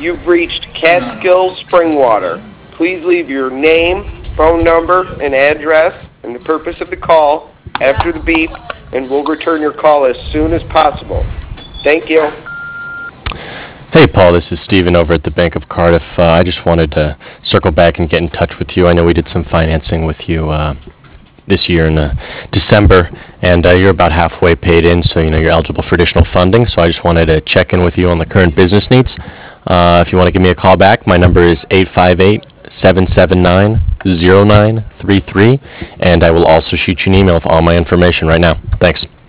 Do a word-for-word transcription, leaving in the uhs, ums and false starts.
You've reached Catskill Springwater. Please leave your name, phone number, and address, and the purpose of the call after the beep, and we'll return your call as soon as possible. Thank you. Hey, Paul, this is Steven over at the Bank of Cardiff. Uh, I just wanted to circle back and get in touch with you. I know we did some financing with you uh, this year in uh, December, and uh, you're about halfway paid in, so you know you're eligible for additional funding. So I just wanted to check in with you on the current business needs. Uh, if you want to give me a call back, my number is eight five eight, seven seven nine, zero nine three three, and I will also shoot you an email with all my information right now. Thanks.